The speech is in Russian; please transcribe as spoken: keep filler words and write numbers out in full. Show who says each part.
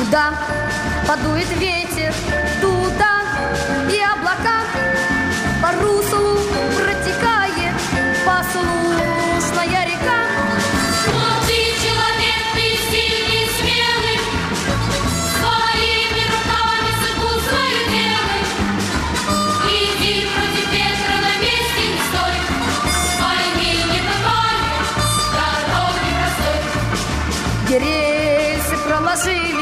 Speaker 1: Куда подует ветер, туда и облака по руслу протекает послушная река.
Speaker 2: Но ты человек, ты сильный, смелый, своими руками судьбу свою делай. Иди против ветра, на месте не стой, пойми, не бывает дороги простой.
Speaker 1: Где рельсы проложили